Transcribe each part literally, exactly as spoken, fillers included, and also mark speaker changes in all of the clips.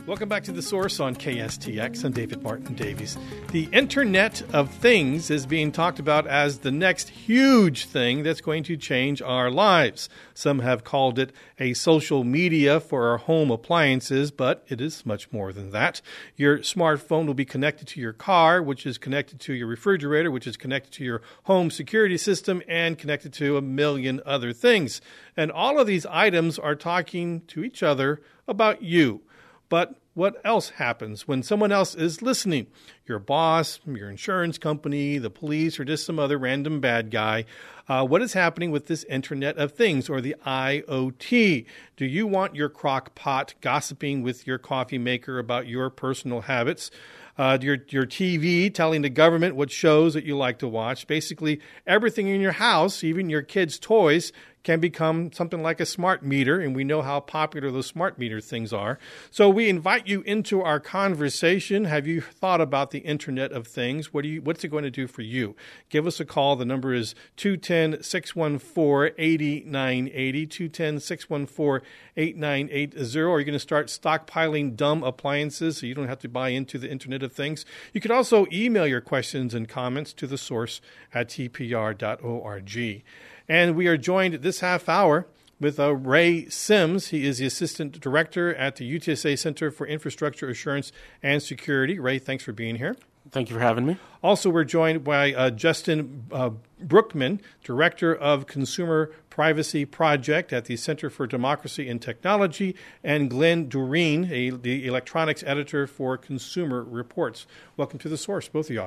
Speaker 1: Welcome back to The Source on K S T X. I'm David Martin Davies. The Internet of Things is being talked about as the next huge thing that's going to change our lives. Some have called it a social media for our home appliances, but it is much more than that. Your smartphone will be connected to your car, which is connected to your refrigerator, which is connected to your home security system, and connected to a million other things. And all of these items are talking to each other about you. But what else happens when someone else is listening? Your boss, your insurance company, the police, or just some other random bad guy. Uh, what is happening with this Internet of Things, or the I O T? Do you want your crock pot gossiping with your coffee maker about your personal habits? Uh, your your T V telling the government what shows that you like to watch? Basically, everything in your house, even your kids' toys, can become something like a smart meter, and we know how popular those smart meter things are. So we invite you into our conversation. Have you thought about the Internet of Things? What do you? What's it going to do for you? Give us a call. The number is two one zero, six one four, eight nine eight zero, two one zero, six one four, eight nine eight zero. Are you going to start stockpiling dumb appliances so you don't have to buy into the Internet of Things? You can also email your questions and comments to the source at t p r dot org. And we are joined this half hour with uh, Ray Sims. He is the Assistant Director at the U T S A Center for Infrastructure Assurance and Security. Ray, thanks for being here.
Speaker 2: Thank you for having me.
Speaker 1: Also, we're joined by uh, Justin uh, Brookman, Director of Consumer Privacy Project at the Center for Democracy and Technology, and Glenn Doreen, a, the Electronics Editor for Consumer Reports. Welcome to The Source, both of y'all.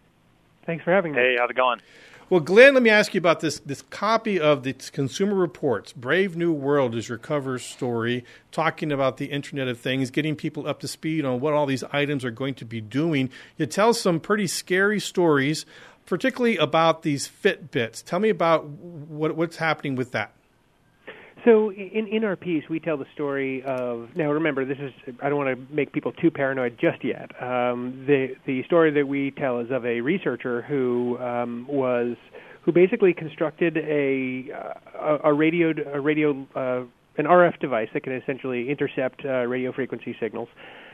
Speaker 3: Thanks for having me.
Speaker 4: Hey, how's it going?
Speaker 1: Well, Glenn, let me ask you about this this copy of the Consumer Reports. Brave New World is your cover story, talking about the Internet of Things, getting people up to speed on what all these items are going to be doing. You tell some pretty scary stories, particularly about these Fitbits. Tell me about what what's happening with that.
Speaker 3: So in, in our piece, we tell the story of, now remember, this is, I don't want to make people too paranoid just yet. Um, the the story that we tell is of a researcher who um, was, who basically constructed a a, a radio, a radio, uh, an R F device that can essentially intercept uh, radio frequency signals.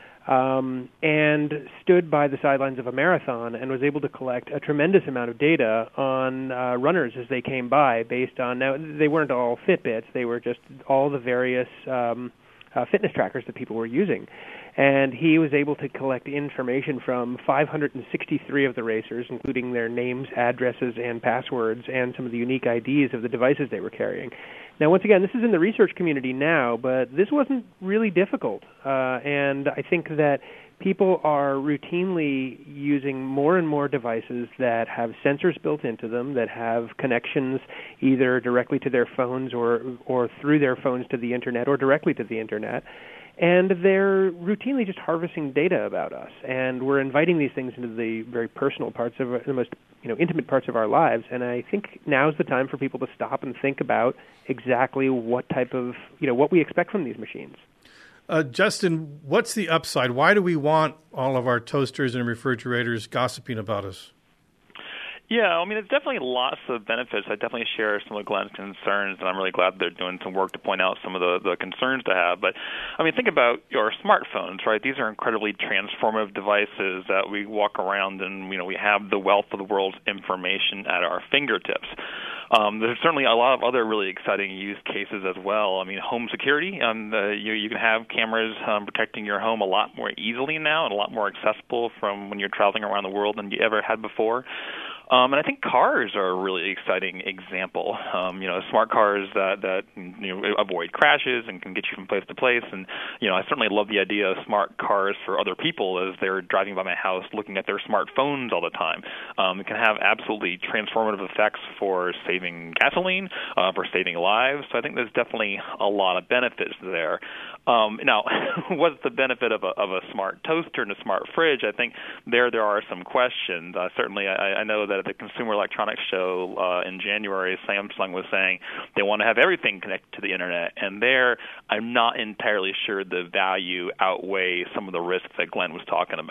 Speaker 3: Um, and stood by the sidelines of a marathon and was able to collect a tremendous amount of data on uh, runners as they came by based on, now they weren't all Fitbits, they were just all the various um, uh, fitness trackers that people were using. And he was able to collect information from five hundred sixty-three of the racers, including their names, addresses, and passwords, and some of the unique I Ds of the devices they were carrying. Now, once again, this is in the research community now, but this wasn't really difficult. Uh, and I think that people are routinely using more and more devices that have sensors built into them, that have connections either directly to their phones or, or through their phones to the Internet or directly to the Internet. And they're routinely just harvesting data about us. And we're inviting these things into the very personal parts of the most you know, intimate parts of our lives. And I think now's the time for people to stop and think about exactly what type of, you know, what we expect from these machines.
Speaker 1: Uh, Justin, what's the upside? Why do we want all of our toasters and refrigerators gossiping about us?
Speaker 4: Yeah, I mean, it's definitely lots of benefits. I definitely share some of Glenn's concerns, and I'm really glad they're doing some work to point out some of the, the concerns to have. But, I mean, think about your smartphones, right? These are incredibly transformative devices that we walk around and, you know, we have the wealth of the world's information at our fingertips. Um, there's certainly a lot of other really exciting use cases as well. I mean, home security, um, the, you, you can have cameras um, protecting your home a lot more easily now and a lot more accessible from when you're traveling around the world than you ever had before. Um, and I think cars are a really exciting example. Um, you know, smart cars that, that you know avoid crashes and can get you from place to place. And you know, I certainly love the idea of smart cars for other people as they're driving by my house, looking at their smartphones all the time. Um, it can have absolutely transformative effects for saving gasoline, uh, for saving lives. So I think there's definitely a lot of benefits there. Um, now, what's the benefit of a, of a smart toaster and a smart fridge? I think there there are some questions. Uh, certainly, I, I know that at the Consumer Electronics Show uh, in January, Samsung was saying they want to have everything connected to the Internet. And there, I'm not entirely sure the value outweighs some of the risks that Glenn was talking about.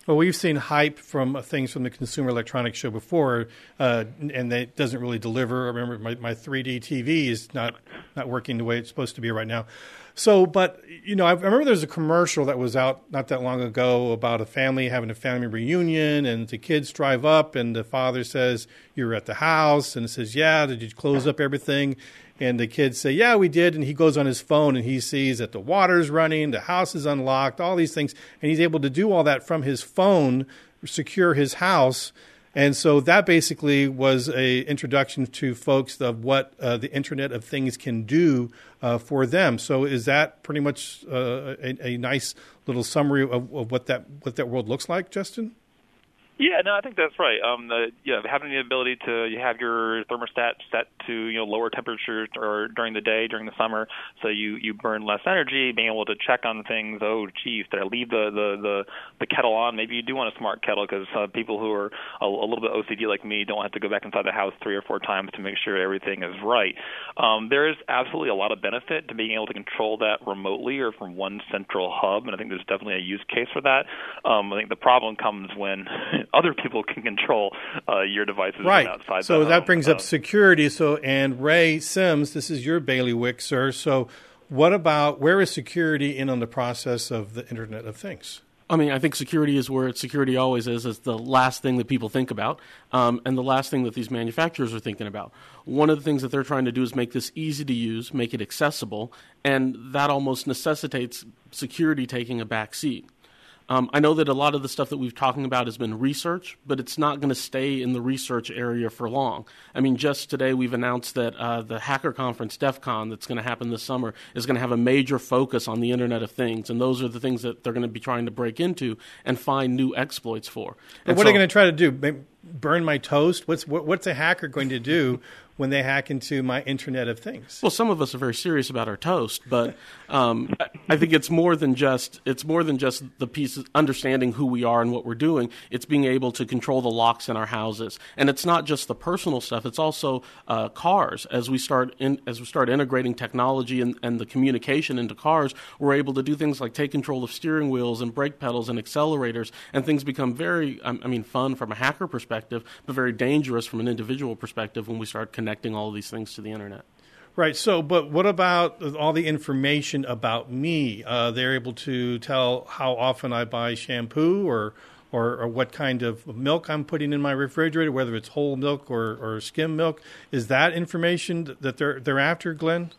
Speaker 1: Well, we've seen hype from things from the Consumer Electronics Show before, uh, and it doesn't really deliver. I remember my, my three D T V is not, not working the way it's supposed to be right now. So, but, you know, I remember there was a commercial that was out not that long ago about a family having a family reunion, and the kids drive up, and the father says, "You're at the house," and it says, "Yeah, did you close up everything?" And the kids say, "Yeah, we did." And he goes on his phone and he sees that the water's running, the house is unlocked, all these things. And he's able to do all that from his phone, secure his house. And so that basically was a introduction to folks of what uh, the Internet of Things can do uh, for them. So is that pretty much uh, a, a nice little summary of, of what that what that world looks like, Justin?
Speaker 4: Yeah, no, I think that's right. Um, the, yeah, having the ability to you have your thermostat set to you know lower temperatures or during the day during the summer, so you, you burn less energy. Being able to check on things. Oh, geez, did I leave the, the, the, the kettle on? Maybe you do want a smart kettle because uh, people who are a, a little bit O C D like me don't have to go back inside the house three or four times to make sure everything is right. Um, there is absolutely a lot of benefit to being able to control that remotely or from one central hub, and I think there's definitely a use case for that. Um, I think the problem comes when other people can control uh, your devices
Speaker 1: right.
Speaker 4: outside.
Speaker 1: So
Speaker 4: the
Speaker 1: that
Speaker 4: home.
Speaker 1: brings
Speaker 4: uh,
Speaker 1: up security. So, and Ray Sims, this is your bailiwick, sir. So, what about where is security in on the process of the Internet of Things?
Speaker 2: I mean, I think security is where security always is. It's the last thing that people think about, um, and the last thing that these manufacturers are thinking about. One of the things that they're trying to do is make this easy to use, make it accessible, and that almost necessitates security taking a back seat. Um, I know that a lot of the stuff that we've talking about has been research, but it's not going to stay in the research area for long. I mean, just today we've announced that uh, the hacker conference, DEF CON, that's going to happen this summer, is going to have a major focus on the Internet of Things, and those are the things that they're going to be trying to break into and find new exploits for.
Speaker 1: And what so, are they going to try to do? Burn my toast? What's what, what's a hacker going to do when they hack into my Internet of Things?
Speaker 2: Well, some of us are very serious about our toast, but um, I think it's more than just it's more than just the piece of understanding who we are and what we're doing. It's being able to control the locks in our houses, and it's not just the personal stuff. It's also uh, cars. As we start in, as we start integrating technology and, and the communication into cars, we're able to do things like take control of steering wheels and brake pedals and accelerators, and things become very, I mean, fun from a hacker perspective, but very dangerous from an individual perspective when we start connecting all of these things to the Internet.
Speaker 1: Right. So, but what about all the information about me? Uh, they're able to tell how often I buy shampoo or, or or what kind of milk I'm putting in my refrigerator, whether it's whole milk or, or skim milk. Is that information that they're they're after, Glenn?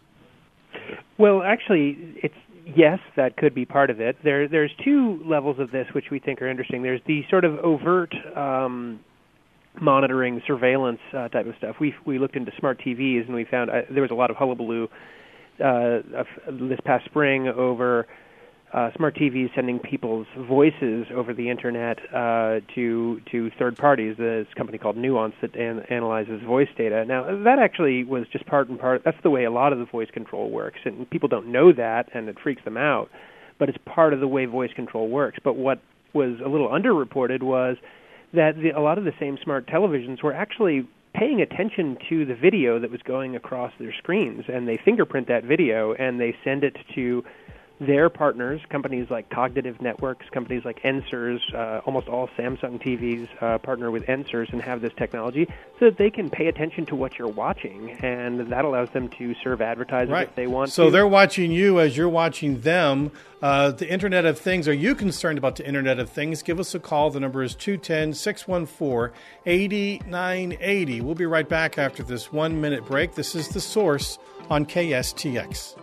Speaker 3: Well, actually, it's yes, that could be part of it. There, there's two levels of this which we think are interesting. There's the sort of overt Um, monitoring, surveillance uh, type of stuff. We we looked into smart T Vs and we found uh, there was a lot of hullabaloo uh, this past spring over uh, smart T Vs sending people's voices over the internet uh, to to third parties. There's a company called Nuance that an- analyzes voice data. Now that actually was just part and part. That's the way a lot of the voice control works, and people don't know that, and it freaks them out. But it's part of the way voice control works. But what was a little underreported was that the, a lot of the same smart televisions were actually paying attention to the video that was going across their screens, and they fingerprint that video, and they send it to their partners, companies like Cognitive Networks, companies like Ensors. Uh, almost all Samsung T Vs uh, partner with Ensors and have this technology so that they can pay attention to what you're watching, and that allows them to serve advertising
Speaker 1: right.
Speaker 3: if they want
Speaker 1: so
Speaker 3: to. So
Speaker 1: they're watching you as you're watching them. Uh, the Internet of Things, are you concerned about the Internet of Things? Give us a call. The number is two one zero, six one four, eight nine eight zero. We'll be right back after this one-minute break. This is The Source on K S T X.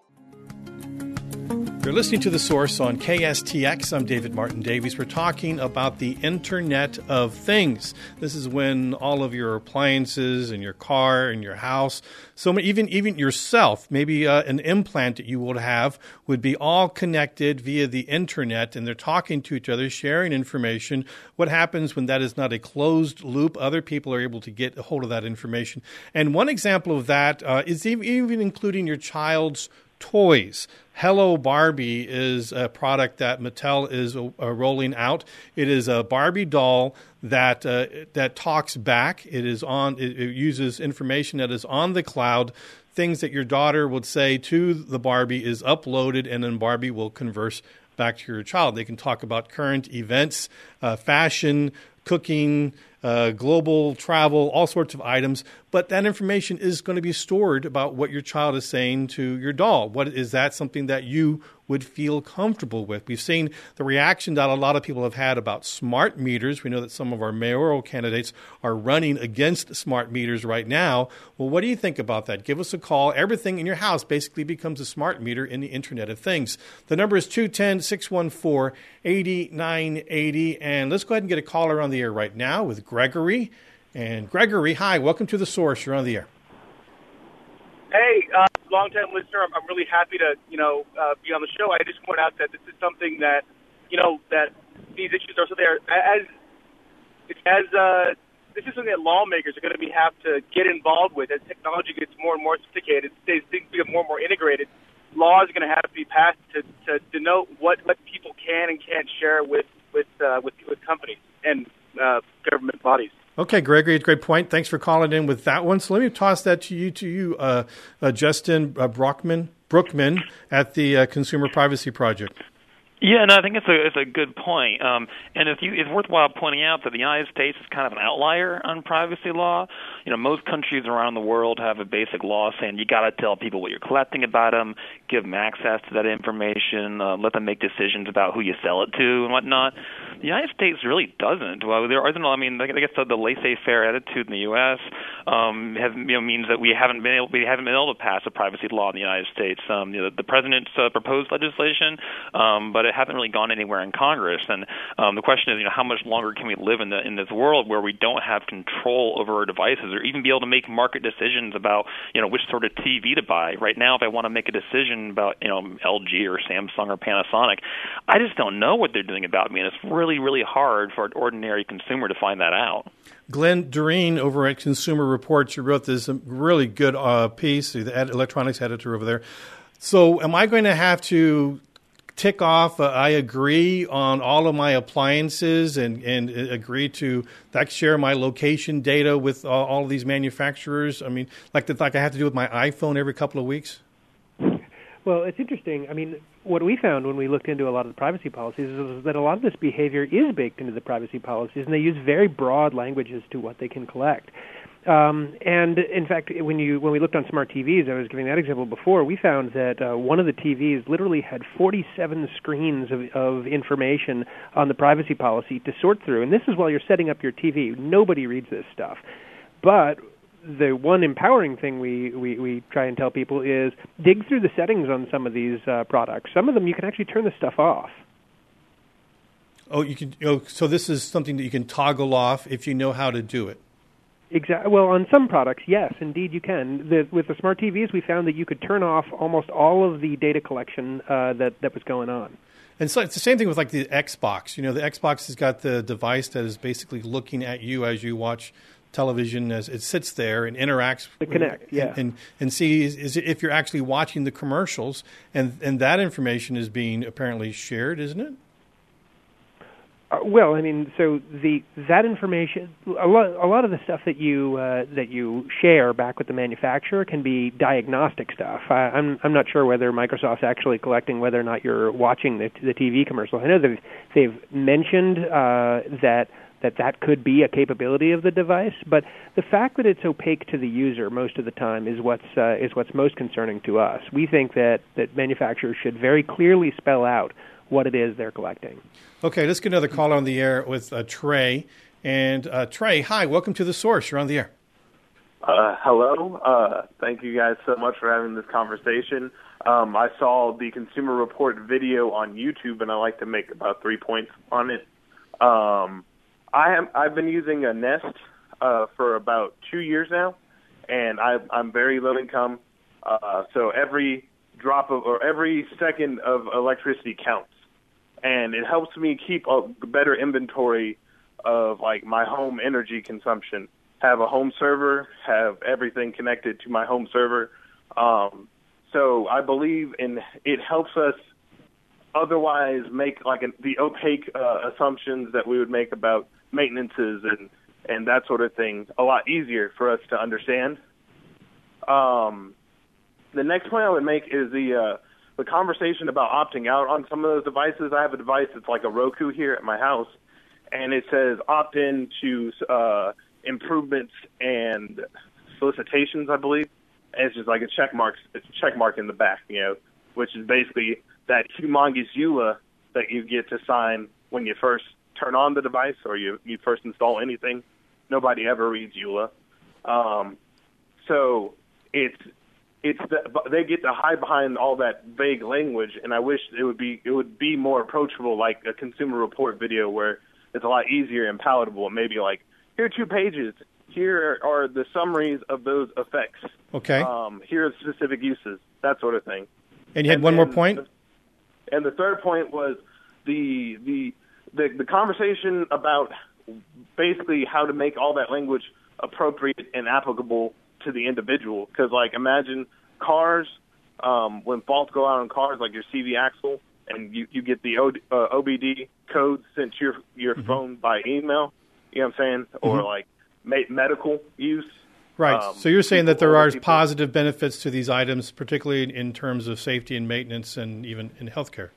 Speaker 1: You're listening to The Source on K S T X. I'm David Martin Davies. We're talking about the Internet of Things. This is when all of your appliances and your car and your house, so even even yourself, maybe uh, an implant that you would have would be all connected via the Internet, and they're talking to each other, sharing information. What happens when that is not a closed loop? Other people are able to get a hold of that information. And one example of that uh, is even, even including your child's toys. Hello Barbie is a product that Mattel is uh, rolling out. It is a Barbie doll that uh, that talks back. It is on. It, it uses information that is on the cloud things that your daughter would say to the Barbie is uploaded, and then Barbie will converse back to your child. They can talk about current events, uh, fashion, cooking, uh, global travel, all sorts of items. But that information is going to be stored about what your child is saying to your doll. What is that something that you would feel comfortable with? We've seen the reaction that a lot of people have had about smart meters. We know that some of our mayoral candidates are running against smart meters right now. Well, what do you think about that? Give us a call. Everything in your house basically becomes a smart meter in the Internet of Things. The number is two one zero, six one four, eight nine eight zero. And let's go ahead and get a caller on the air right now with Gregory. And Gregory, hi, welcome to The Source. You're on the air.
Speaker 5: Hey, uh, long-time listener. I'm, I'm really happy to, you know, uh, be on the show. I just point out that this is something that, you know, that these issues are so there as as uh, this is something that lawmakers are going to be have to get involved with as technology gets more and more sophisticated. As things become more and more integrated, laws are going to have to be passed to, to denote what, what people can and can't share with with uh, with, with companies and uh, government bodies.
Speaker 1: Okay, Gregory, great point. Thanks for calling in with that one. So let me toss that to you, to you, uh, uh, Justin uh, Brockman, Brookman at the uh, Consumer Privacy Project.
Speaker 4: Yeah, no, I think it's a it's a good point, um, and if you, it's worthwhile pointing out that the United States is kind of an outlier on privacy law. You know, most countries around the world have a basic law saying you got to tell people what you're collecting about them, give them access to that information, uh, let them make decisions about who you sell it to and whatnot. The United States really doesn't. Well, there isn't. I mean, I guess the, the laissez-faire attitude in the U S um, have, you know, means that we haven't been able we haven't been able to pass a privacy law in the United States. Um, you know, the president's uh, proposed legislation, um, but it hasn't really gone anywhere in Congress. And um, the question is, you know, how much longer can we live in the in this world where we don't have control over our devices, or even be able to make market decisions about, you know, which sort of T V to buy? Right now, if I want to make a decision about, you know, L G or Samsung or Panasonic, I just don't know what they're doing about me, and it's really, really hard for an ordinary consumer to find that out.
Speaker 1: Glenn Doreen over at Consumer Reports, you wrote this really good uh, piece, the ed- electronics editor over there. So am I going to have to tick off, uh, I agree on all of my appliances and, and agree to like share my location data with all, all of these manufacturers? I mean, like the, like I have to do with my iPhone every couple of weeks?
Speaker 3: Well, it's interesting. I mean, what we found when we looked into a lot of the privacy policies is that a lot of this behavior is baked into the privacy policies, and they use very broad language as to what they can collect. Um, and in fact, when you when we looked on smart T Vs, I was giving that example before, we found that uh, one of the T Vs literally had forty-seven screens of, of information on the privacy policy to sort through. And this is while you're setting up your T V. Nobody reads this stuff. But the one empowering thing we, we, we try and tell people is dig through the settings on some of these uh, products. Some of them you can actually turn the stuff off.
Speaker 1: Oh, you can. Oh, so this is something that you can toggle off if you know how to do it.
Speaker 3: Exactly. Well, on some products, yes, indeed you can. The, with the smart T Vs, we found that you could turn off almost all of the data collection uh, that, that was going on.
Speaker 1: And so it's the same thing with like the Xbox. You know, the Xbox has got the device that is basically looking at you as you watch television, as it sits there and interacts.
Speaker 3: The Kinect, yeah.
Speaker 1: And, and, and sees is if you're actually watching the commercials, and, and that information is being apparently shared, isn't it?
Speaker 3: Uh, well, I mean, so the that information, a lot, a lot of the stuff that you uh, that you share back with the manufacturer can be diagnostic stuff. I, I'm I'm not sure whether Microsoft's actually collecting whether or not you're watching the the T V commercial. I know they've they've mentioned uh, that that that could be a capability of the device, but the fact that it's opaque to the user most of the time is what's uh, is what's most concerning to us. We think that that manufacturers should very clearly spell out what it is they're collecting.
Speaker 1: Okay, let's get another caller on the air with uh, Trey. And uh, Trey, hi, welcome to The Source. You're on the air.
Speaker 6: Uh, hello. Uh, thank you guys so much for having this conversation. Um, I saw the Consumer Report video on YouTube, and I'd like to make about three points on it. Um, I am, I've been using a Nest uh, for about two years now, and I, I'm very low income, uh, so every drop of or every second of electricity counts. And it helps me keep a better inventory of like my home energy consumption. Have a home server, have everything connected to my home server. Um, so I believe in it helps us otherwise make like an, the opaque uh, assumptions that we would make about maintenances and, and that sort of thing a lot easier for us to understand. Um, the next point I would make is the uh, the conversation about opting out on some of those devices. I have a device that's like a Roku here at my house, and it says opt in to uh, improvements and solicitations, I believe. And it's just like a check mark. It's a check mark in the back, you know, which is basically that humongous E U L A that you get to sign when you first turn on the device or you, you first install anything. Nobody ever reads E U L A. Um, so it's it's the, they get to hide behind all that vague language, and I wish it would be it would be more approachable, like a Consumer Report video where it's a lot easier and palatable. Maybe like, here are two pages. Here are the summaries of those effects.
Speaker 1: Okay.
Speaker 6: Um, here are the specific uses, that sort of thing.
Speaker 1: And you had
Speaker 6: and
Speaker 1: one
Speaker 6: then,
Speaker 1: more point?
Speaker 6: And the third point was the, the the the conversation about basically how to make all that language appropriate and applicable to the individual. Because, like, imagine cars, um, when faults go out on cars, like your C V axle, and you, you get the o, uh, O B D code sent to your, your mm-hmm. phone by email, you know what I'm saying? Mm-hmm. Or, like, medical use.
Speaker 1: Right.
Speaker 6: Um,
Speaker 1: so you're saying that there are
Speaker 6: people.
Speaker 1: positive benefits to these items, particularly in terms of safety and maintenance and even in healthcare.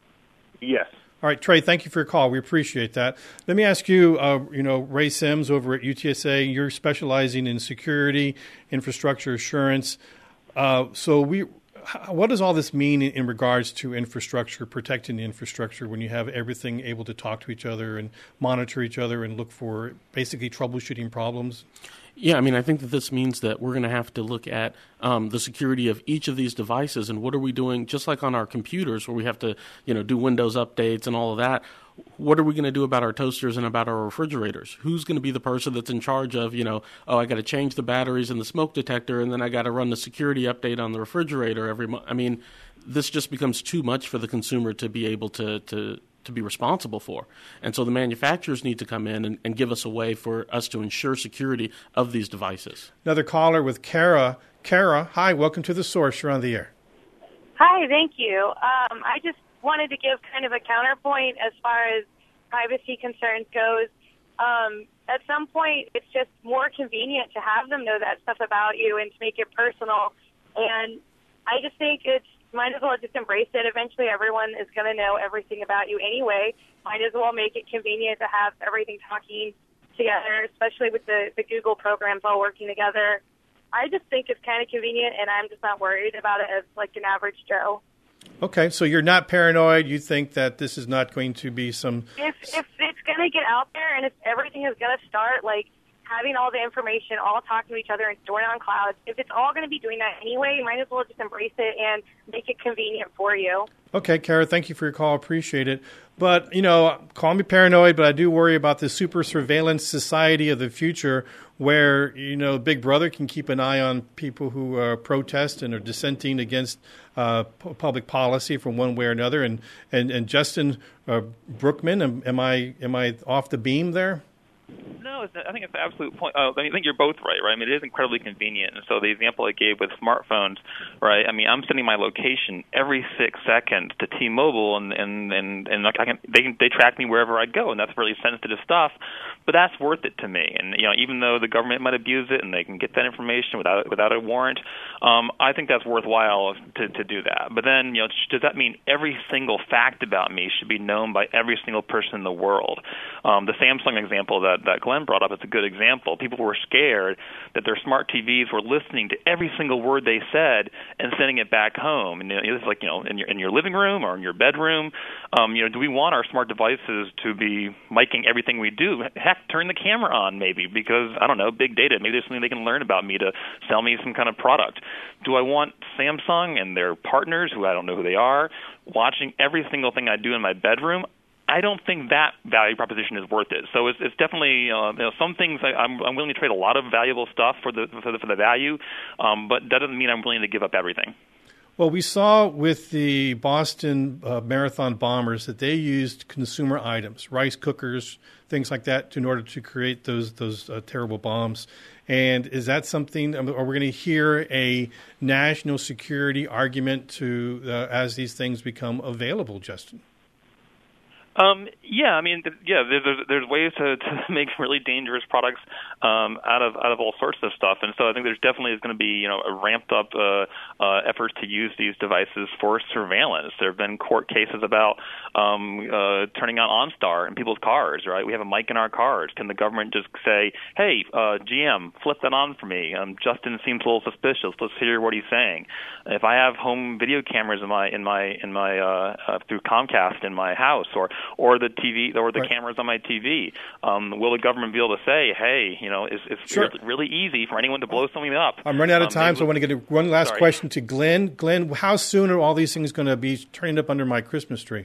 Speaker 6: Yes.
Speaker 1: All right, Trey, thank you for your call. We appreciate that. Let me ask you, uh, you know, Ray Sims over at U T S A, you're specializing in security, infrastructure assurance. Uh, so we, what does all this mean in, in regards to infrastructure, protecting the infrastructure when you have everything able to talk to each other and monitor each other and look for basically troubleshooting problems?
Speaker 2: Yeah, I mean, I think that this means that we're going to have to look at um, the security of each of these devices and what are we doing, just like on our computers where we have to, you know, do Windows updates and all of that. What are we going to do about our toasters and about our refrigerators? Who's going to be the person that's in charge of, you know, oh, I got to change the batteries in the smoke detector and then I got to run the security update on the refrigerator every month? I mean, this just becomes too much for the consumer to be able to to. to be responsible for. And so the manufacturers need to come in and, and give us a way for us to ensure security of these devices.
Speaker 1: Another caller with Kara. Kara, hi, welcome to The Source. You're on the air.
Speaker 7: Hi, thank you. Um, I just wanted to give kind of a counterpoint as far as privacy concerns goes. Um, at some point, it's just more convenient to have them know that stuff about you and to make it personal. And I just think it's might as well just embrace it. Eventually, everyone is going to know everything about you anyway. Might as well make it convenient to have everything talking together, especially with the, the Google programs all working together. I just think it's kind of convenient, and I'm just not worried about it as like an average Joe.
Speaker 1: Okay, so you're not paranoid. You think that this is not going to be some...
Speaker 7: If, if it's going to get out there and if everything is going to start, like, having all the information, all talking to each other and storing it on clouds, if it's all going to be doing that anyway, you might as well just embrace it and make it convenient for you. Okay,
Speaker 1: Kara, thank you for your call. Appreciate it. But, you know, call me paranoid, but I do worry about the super surveillance society of the future where, you know, Big Brother can keep an eye on people who uh, protest and are dissenting against uh, p- public policy from one way or another. And, and, and Justin uh, Brookman, am, am I am I off the beam there?
Speaker 4: No, it's, I think it's the absolute point. Uh, I mean, I think you're both right, right? I mean, it is incredibly convenient. And so the example I gave with smartphones, right? I mean, I'm sending my location every six seconds to T-Mobile, and and and, and I can, they can, they track me wherever I go, and that's really sensitive stuff. But that's worth it to me. And you know, even though the government might abuse it and they can get that information without without a warrant, um, I think that's worthwhile to to do that. But then, you know, does that mean every single fact about me should be known by every single person in the world? Um, the Samsung example that that Glenn brought up is a good example. People were scared that their smart T Vs were listening to every single word they said and sending it back home. And you know, it's like, you know, in your in your living room or in your bedroom. Um, you know, do we want our smart devices to be miking everything we do? Heck, turn the camera on maybe because, I don't know, big data. Maybe there's something they can learn about me to sell me some kind of product. Do I want Samsung and their partners, who I don't know who they are, watching every single thing I do in my bedroom? I don't think that value proposition is worth it. So it's, it's definitely uh, you know, some things I, I'm, I'm willing to trade a lot of valuable stuff for the for the, for the value, um, but that doesn't mean I'm willing to give up everything.
Speaker 1: Well, we saw with the Boston uh, Marathon bombers that they used consumer items, rice cookers, things like that, in order to create those those uh, terrible bombs. And is that something? Are we going to hear a national security argument to uh, as these things become available, Justin?
Speaker 4: Um, yeah, I mean, th- yeah, there's, there's there's ways to, to make really dangerous products um, out of out of all sorts of stuff, and so I think there's definitely is going to be you know a ramped up uh, uh, efforts to use these devices for surveillance. There have been court cases about um, uh, turning on OnStar in people's cars. Right, we have a mic in our cars. Can the government just say, "Hey, uh, G M, flip that on for me. Um, Justin seems a little suspicious. Let's hear what he's saying." If I have home video cameras in my in my in my uh, uh, through Comcast in my house, or or the T V, or the right. cameras on my T V. Um, will the government be able to say, hey, you know, it's, it's sure. really easy for anyone to blow something up?
Speaker 1: I'm running out of
Speaker 4: um,
Speaker 1: time, so I want to get one last
Speaker 4: sorry.
Speaker 1: question to Glenn. Glenn, how soon are all these things going to be turned up under my Christmas tree?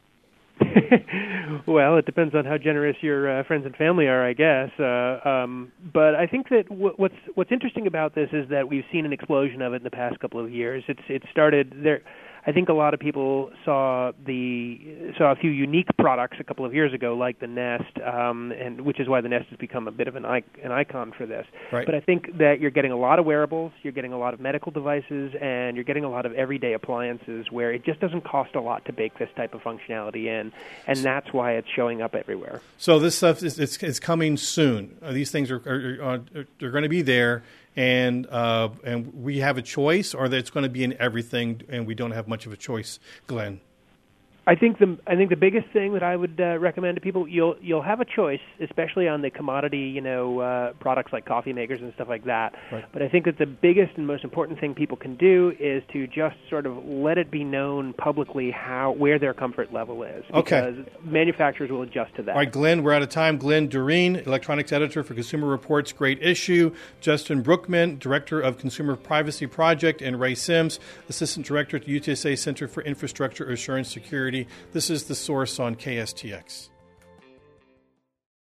Speaker 3: Well, it depends on how generous your uh, friends and family are, I guess. Uh, um, but I think that w- what's what's interesting about this is that we've seen an explosion of it in the past couple of years. It's it started there. I think a lot of people saw the saw a few unique products a couple of years ago, like the Nest, um, and which is why the Nest has become a bit of an, an icon for this.
Speaker 1: Right.
Speaker 3: But I think that you're getting a lot of wearables, you're getting a lot of medical devices, and you're getting a lot of everyday appliances where it just doesn't cost a lot to bake this type of functionality in, and that's why it's showing up everywhere.
Speaker 1: So this stuff is it's, it's coming soon. Uh, these things are, are, are, are going to be there. And uh, and we have a choice, or that it's going to be in everything, and we don't have much of a choice, Glenn?
Speaker 3: I think the I think the biggest thing that I would uh, recommend to people, you'll you'll have a choice, especially on the commodity, you know, uh, products like coffee makers and stuff like that.
Speaker 1: Right.
Speaker 3: But I think that the biggest and most important thing people can do is to just sort of let it be known publicly how where their comfort level is. Because
Speaker 1: okay.
Speaker 3: manufacturers will adjust to that.
Speaker 1: All right, Glenn, we're out of time. Glenn Doreen, electronics editor for Consumer Reports, Great Issue. Justin Brookman, director of Consumer Privacy Project, and Ray Sims, assistant director at the U T S A Center for Infrastructure Assurance Security. This is The Source on K S T X.